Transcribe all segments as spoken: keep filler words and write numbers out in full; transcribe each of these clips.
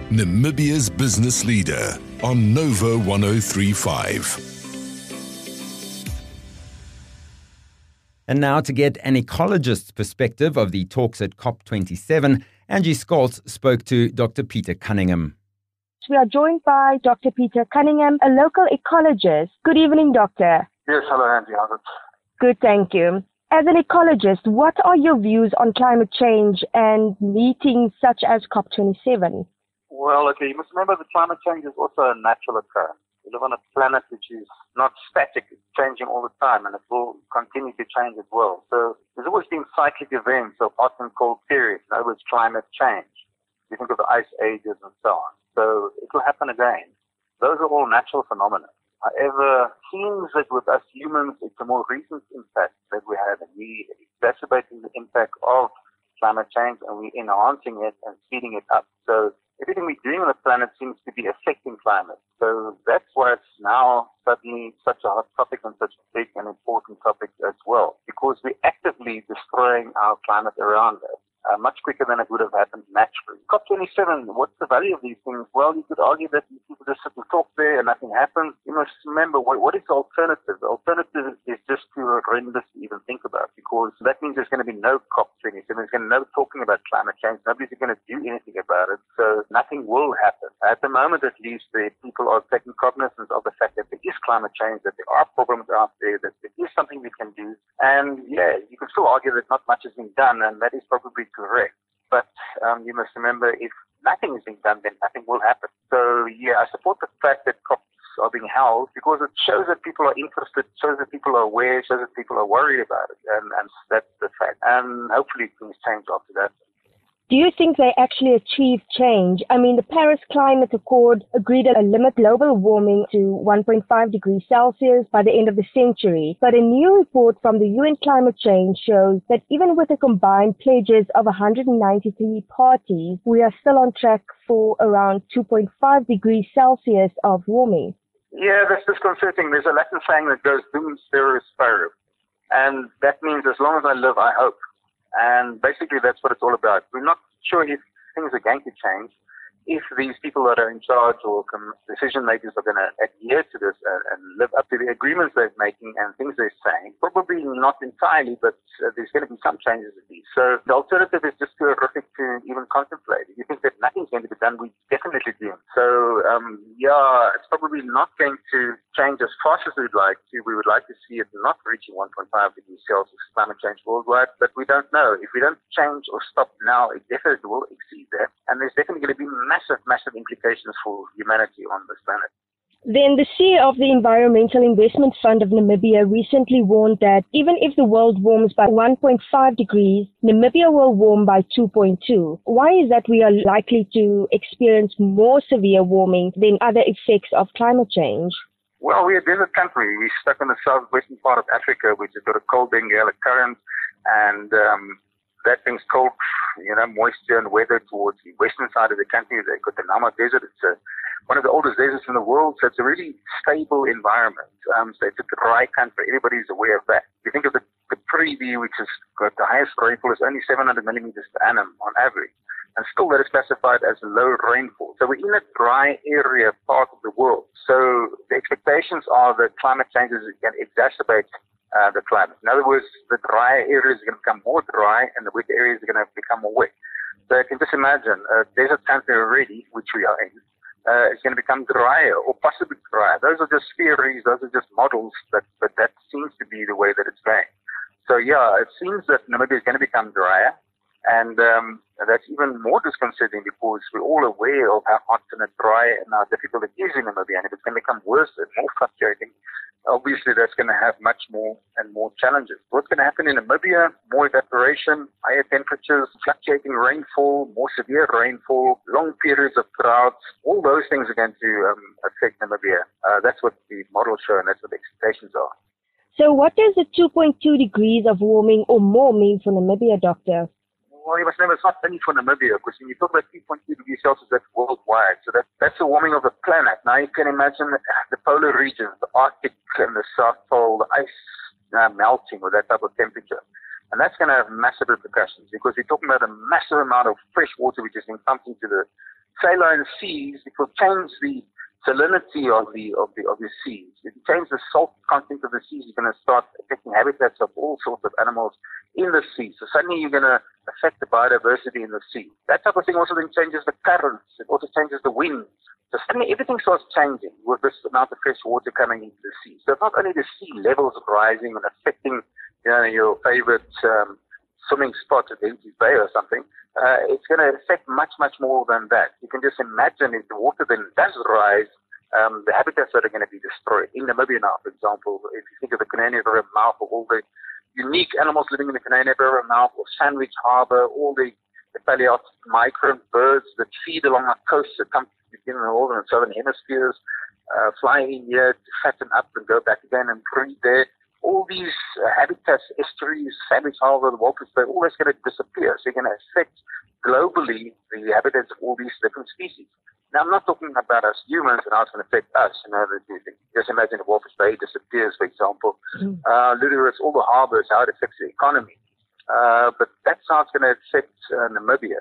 Namibia's business leader on Nova one oh three point five. And now to get an ecologist's perspective of the talks at COP twenty-seven, Angie Scholz spoke to Doctor Peter Cunningham. We are joined by Doctor Peter Cunningham, a local ecologist. Good evening, Doctor. Yes, hello, Angie. How's it? Good, thank you. As an ecologist, what are your views on climate change and meetings such as COP twenty-seven? Well, okay, you must remember that climate change is also a natural occurrence. We live on a planet which is not static, it's changing all the time, and it will continue to change as well. So there's always been cyclic events of hot and cold periods, in other words, climate change. You think of the ice ages and so on. So it will happen again. Those are all natural phenomena. However, it seems that with us humans, it's a more recent impact that we have, and we exacerbating the impact of climate change, and we're enhancing it and speeding it up. So everything we're doing on the planet seems to be affecting climate. So that's why it's now suddenly such a hot topic and such a big and important topic as well, because we're actively destroying our climate around us. Uh, much quicker than it would have happened naturally. COP twenty-seven, what's the value of these things? Well, you could argue that people just sit and talk there and nothing happens. You must remember, what, what is the alternative? The alternative is just too horrendous to even think about, because that means there's going to be no COP twenty-seven. There's going to be no talking about climate change. Nobody's going to do anything about it. So nothing will happen. At the moment, at least, the people are taking cognizance of the fact that there is climate change, that there are problems out there, that there is something we can do. And yeah, you can still argue that not much has been done, and that is probably correct. But um, you must remember, if nothing is being done, then nothing will happen. So yeah, I support the fact that COPs are being held, because it shows that people are interested, shows that people are aware, shows that people are worried about it, and, and that's the fact. And hopefully things change after that. Do you think they actually achieved change? I mean, the Paris Climate Accord agreed to limit global warming to one point five degrees Celsius by the end of the century. But a new report from the U N Climate Change shows that even with the combined pledges of one hundred ninety-three parties, we are still on track for around two point five degrees Celsius of warming. Yeah, that's disconcerting. There's a Latin saying that goes, dum spero spero. And that means as long as I live, I hope. And basically that's what it's all about. We're not sure if things are going to change, if these people that are in charge or decision makers are going to adhere to this and, and live up to the agreements they're making and things they're saying. Probably not entirely, but uh, there's going to be some changes at least. So the alternative is just too horrific to even contemplate. If you think that nothing's going to be done, we definitely do. So um, yeah, it's probably not going to change as fast as we'd like to. We would like to see it not reaching one point five degrees Celsius climate change worldwide, but we don't know. If we don't change or stop now, it definitely will exceed that. And there's definitely going to be massive, massive implications for humanity on this planet. Then the C E O of the Environmental Investment Fund of Namibia recently warned that even if the world warms by one point five degrees, Namibia will warm by two point two. Why is that we are likely to experience more severe warming than other effects of climate change? Well, we're a desert country. We're stuck in the southwestern part of Africa, which has got a cold Bengala current, and um, that brings cold, you know, moisture and weather towards the western side of the country. They've got the Nama Desert. It's a, one of the oldest deserts in the world, so it's a really stable environment. Um, so it's a dry country. Everybody's aware of that. You think of the, the Privy, which has got the highest rainfall, is only seven hundred millimeters per annum on average. And still that is classified as low rainfall. So we're in a dry area part of the world. So the expectations are that climate change is going to exacerbate uh, the climate. In other words, the dry areas are going to become more dry and the wet areas are going to become more wet. So you can just imagine a desert country already, which we are in, uh, is going to become drier or possibly drier. Those are just theories. Those are just models, but, but that seems to be the way that it's going. So yeah, it seems that Namibia is going to become drier. And um, that's even more disconcerting because we're all aware of how hot and dry and how difficult it is in Namibia. And if it's going to become worse and more fluctuating, obviously that's going to have much more and more challenges. What's going to happen in Namibia? More evaporation, higher temperatures, fluctuating rainfall, more severe rainfall, long periods of droughts. All those things are going to um, affect Namibia. Uh, that's what the models show and that's what the expectations are. So what does the two point two degrees of warming or more mean for Namibia, Doctor? Well, you must remember, it's not only for Namibia, because when you talk about two point two degrees Celsius, that's worldwide. So that, that's the warming of the planet. Now you can imagine the polar regions, the Arctic and the South Pole, the ice uh, melting with that type of temperature. And that's going to have massive repercussions because we're talking about a massive amount of fresh water which is being pumped into the saline seas, it will change the salinity of the of the of the seas. If you change the salt content of the seas, you're going to start affecting habitats of all sorts of animals in the sea. So suddenly you're going to affect the biodiversity in the sea. That type of thing also then changes the currents. It also changes the winds. So suddenly everything starts changing with this amount of fresh water coming into the sea. So not only the sea levels rising and affecting, you know, your favorite um, swimming spot at Henty's Bay or something, uh, it's going to affect much, much more than that. You can just imagine if the water then does rise, um, the habitats that are going to be destroyed. In Namibia now, for example, if you think of the Canadian River mouth, of all the unique animals living in the Canadian River mouth, or Sandwich Harbour, all the, the paleotic migrant birds that feed along our coast that come in the northern and southern hemispheres, uh, fly in here to fatten up and go back again and breed there. All these uh, habitats, estuaries, Sandwich Harbour, the Walvis Bay, all that's going to disappear. So you're going to affect globally the habitats of all these different species. Now, I'm not talking about us humans and how it's going to affect us. You know, just imagine the Walvis Bay disappears, for example. Mm. Uh, Ludicrous, all the harbours, how it affects the economy. Uh, but that's how it's going to affect uh, Namibia.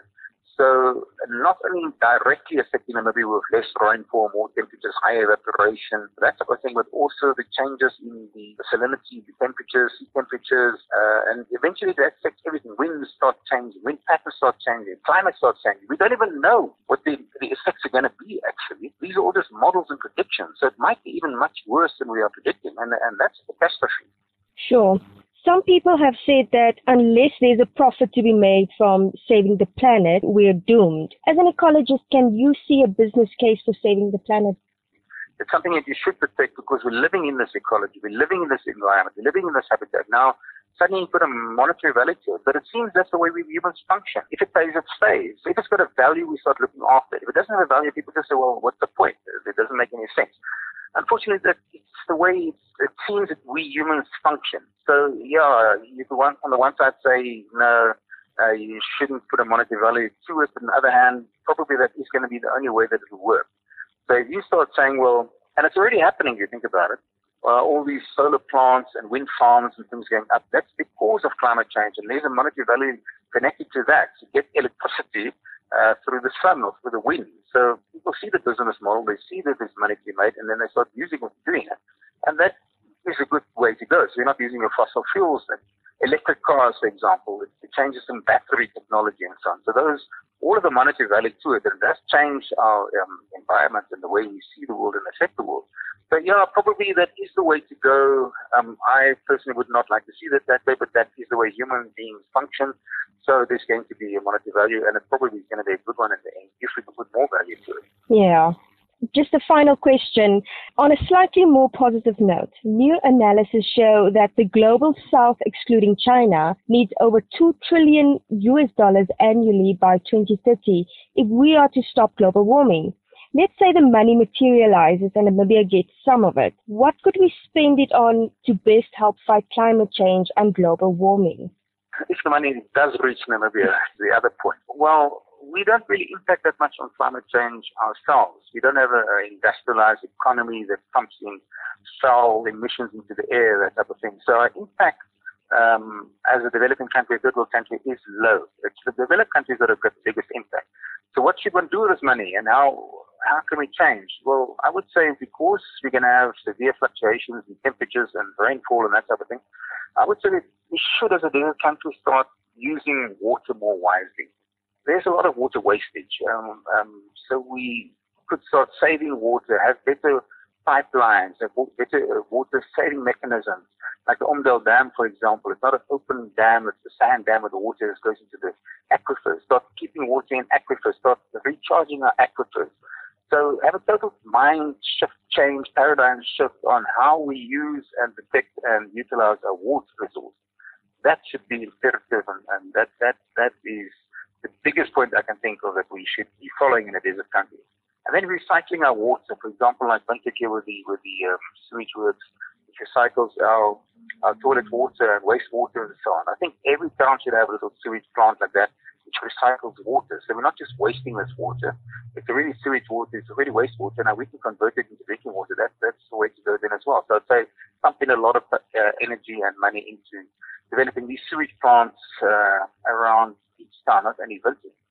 So not only directly affecting Namibia with less rainfall, more temperatures, higher evaporation, that type of thing, but also the changes in the salinity, the temperatures, sea temperatures, uh, and eventually that affects everything. Winds start changing, wind patterns start changing, climate starts changing. We don't even know what the, the effects are going to be, actually. These are all just models and predictions, so it might be even much worse than we are predicting, and, and that's a catastrophe. Sure. Some people have said that unless there's a profit to be made from saving the planet, we're doomed. As an ecologist, can you see a business case for saving the planet? It's something that you should protect because we're living in this ecology, we're living in this environment, we're living in this habitat. Now, suddenly you put a monetary value to it, but it seems that's the way we humans function. If it pays, it stays. If it's got a value, we start looking after it. If it doesn't have a value, people just say, well, what's the point? It doesn't make any sense. Unfortunately, that it's the way it's, it seems that we humans function. So, yeah, you can on the one side say, no, uh, you shouldn't put a monetary value to it. But on the other hand, probably that is going to be the only way that it will work. So if you start saying, well, and it's already happening if you think about it, uh, all these solar plants and wind farms and things going up, that's because of climate change. And there's a monetary value connected to that. To get electricity uh, through the sun or through the wind. So people see the business model, they see that there's money to be made, and then they start using it, doing it. And that is a good way to go. So you're not using your fossil fuels. Then. Electric cars, for example, it, it changes some battery technology and so on. So those, all of the monetary value to it, and it does change our um, environment and the way we see the world and affect the world. So yeah, probably that is the way to go. Um, I personally would not like to see that that way, but that is the way human beings function. So there's going to be a monetary value, and it probably is going to be a good one at the end if we can put more value to it. Yeah. Just a final question. On a slightly more positive note, new analysis show that the global south, excluding China, needs over two trillion U S dollars annually by twenty thirty if we are to stop global warming. Let's say the money materializes and Namibia gets some of it. What could we spend it on to best help fight climate change and global warming? If the money does reach Namibia, the other point. Well, we don't really impact that much on climate change ourselves. We don't have an industrialized economy that pumps in foul emissions into the air, that type of thing. So our impact um, as a developing country, a third world country, is low. It's the developed countries that have got the biggest impact. So what should one do with this money, and how how can we change? Well, I would say because we're going to have severe fluctuations in temperatures and rainfall and that type of thing, I would say that we should, as a developed country, start using water more wisely. There's a lot of water wastage, um, um, so we could start saving water, have better pipelines, have better water saving mechanisms, like the Omdale Dam, for example. It's not an open dam, it's a sand dam where the water just goes into the aquifers. Start keeping water in aquifers, start recharging our aquifers. So have a total mind shift, change, paradigm shift on how we use and protect and utilize our water resource. That should be imperative, and, and that, that, that is the biggest point I can think of that we should be following in a desert country. And then recycling our water, for example, like Windhoek here with the, with the um, sewage works, which recycles our, our toilet water and wastewater and so on. I think every town should have a little sewage plant like that, which recycles water. So we're not just wasting this water. It's already sewage water, it's already wastewater. Now we can convert it into drinking water. That, that's the way to go then as well. So I'd say pumping a lot of uh, energy and money into developing these sewage plants uh, around each town, not only villages.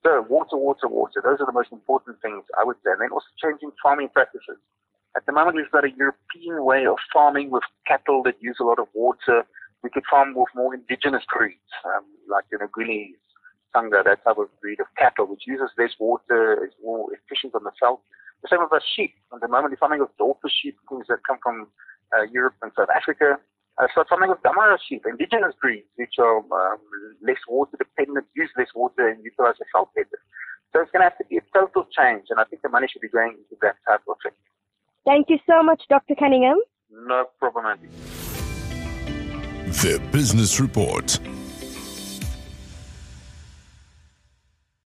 So water, water, water. Those are the most important things, I would say. And then also changing farming practices. At the moment, we've got a European way of farming with cattle that use a lot of water. We could farm with more indigenous breeds, um, like, you know, Guineas, Sangha, that type of breed of cattle, which uses less water, is more efficient on the veld. The same with our sheep. At the moment, we're farming with Dorper sheep, things that come from uh, Europe and South Africa. Uh, so farming with Damara sheep, indigenous breeds, which are um, less water dependent, use less water and utilize the veld better. So it's going to have to be a total change, and I think the money should be going into that type of thing. Thank you so much, Doctor Cunningham. No problem, Andy. The Business Report.